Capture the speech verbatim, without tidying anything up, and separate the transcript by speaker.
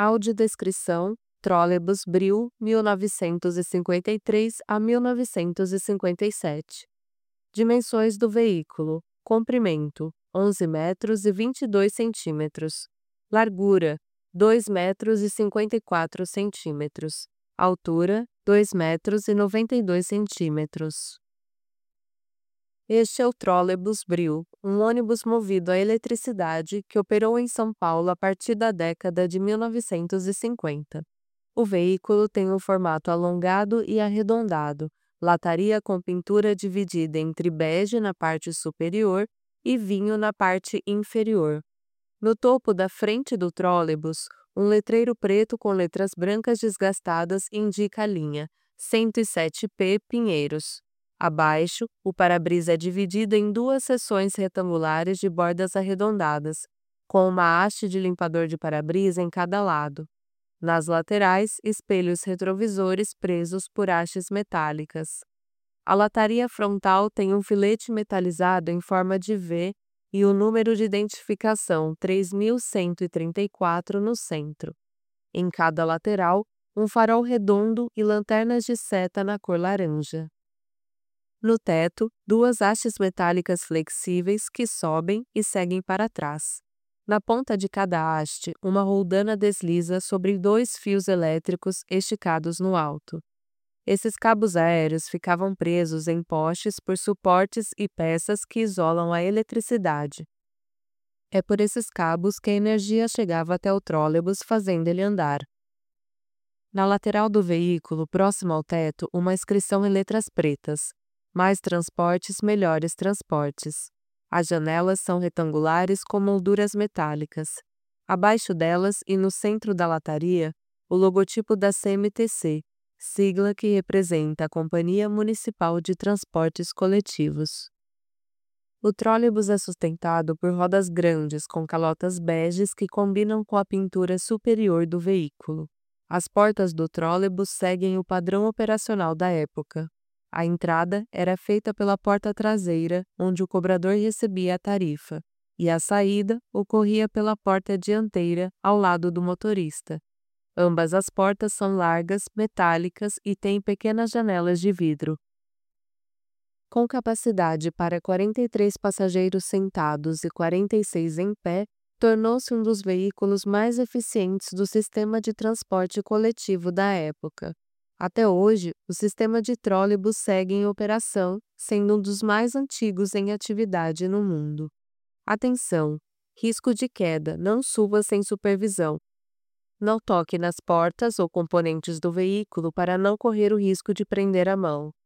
Speaker 1: Audiodescrição: Trolebus Bril, mil novecentos e cinquenta e três a mil novecentos e cinquenta e sete. Dimensões do veículo: comprimento: onze metros e vinte e dois centímetros. Largura: dois metros e cinquenta e quatro centímetros. Altura: dois metros e noventa e dois centímetros. Este é o Trolebus Bril, um ônibus movido a eletricidade que operou em São Paulo a partir da década de mil novecentos e cinquenta. O veículo tem um formato alongado e arredondado, lataria com pintura dividida entre bege na parte superior e vinho na parte inferior. No topo da frente do trólebus, um letreiro preto com letras brancas desgastadas indica a linha cento e sete P Pinheiros. Abaixo, o para-brisa é dividido em duas seções retangulares de bordas arredondadas, com uma haste de limpador de para-brisa em cada lado. Nas laterais, espelhos retrovisores presos por hastes metálicas. A lataria frontal tem um filete metalizado em forma de V e o número de identificação três mil cento e trinta e quatro no centro. Em cada lateral, um farol redondo e lanternas de seta na cor laranja. No teto, duas hastes metálicas flexíveis que sobem e seguem para trás. Na ponta de cada haste, uma roldana desliza sobre dois fios elétricos esticados no alto. Esses cabos aéreos ficavam presos em postes por suportes e peças que isolam a eletricidade. É por esses cabos que a energia chegava até o trólebus, fazendo ele andar. Na lateral do veículo, próximo ao teto, uma inscrição em letras pretas: mais transportes, melhores transportes. As janelas são retangulares com molduras metálicas. Abaixo delas e no centro da lataria, o logotipo da C M T C, sigla que representa a Companhia Municipal de Transportes Coletivos. O trólebus é sustentado por rodas grandes com calotas beges que combinam com a pintura superior do veículo. As portas do trólebus seguem o padrão operacional da época. A entrada era feita pela porta traseira, onde o cobrador recebia a tarifa, e a saída ocorria pela porta dianteira, ao lado do motorista. Ambas as portas são largas, metálicas e têm pequenas janelas de vidro. Com capacidade para quarenta e três passageiros sentados e quarenta e seis em pé, tornou-se um dos veículos mais eficientes do sistema de transporte coletivo da época. Até hoje, o sistema de trólebus segue em operação, sendo um dos mais antigos em atividade no mundo. Atenção! Risco de queda, não suba sem supervisão. Não toque nas portas ou componentes do veículo para não correr o risco de prender a mão.